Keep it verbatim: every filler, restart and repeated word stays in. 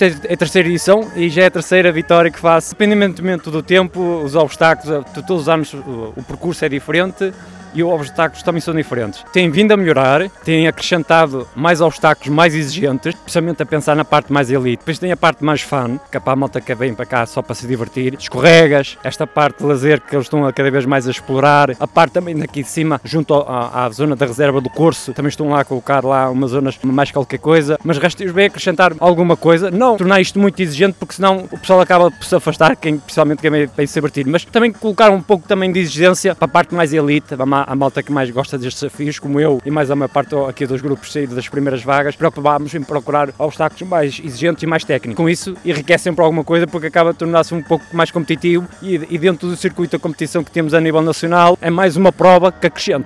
É a terceira edição e já é a terceira vitória que faço. Independentemente do tempo, os obstáculos, todos os anos o percurso é diferente e os obstáculos também são diferentes. Tem vindo a melhorar, tem acrescentado mais obstáculos mais exigentes, especialmente a pensar na parte mais elite. Depois tem a parte mais fun, que é para a malta que vem para cá só para se divertir. Escorregas, esta parte de lazer que eles estão a cada vez mais a explorar. A parte também daqui de cima, junto à, à zona da reserva do curso, também estão lá a colocar lá umas zonas mais qualquer coisa. Mas restos bem acrescentar alguma coisa, não tornar isto muito exigente, porque senão o pessoal acaba por se afastar, quem, principalmente quem vem se divertir. Mas também colocar um pouco também de exigência para a parte mais elite, a malta que mais gosta destes desafios, como eu e mais a maior parte aqui dos grupos saídos das primeiras vagas, preocupámos em procurar obstáculos mais exigentes e mais técnicos. Com isso, enriquece sempre alguma coisa, porque acaba de tornar-se um pouco mais competitivo e, e dentro do circuito da competição que temos a nível nacional, é mais uma prova que acrescenta.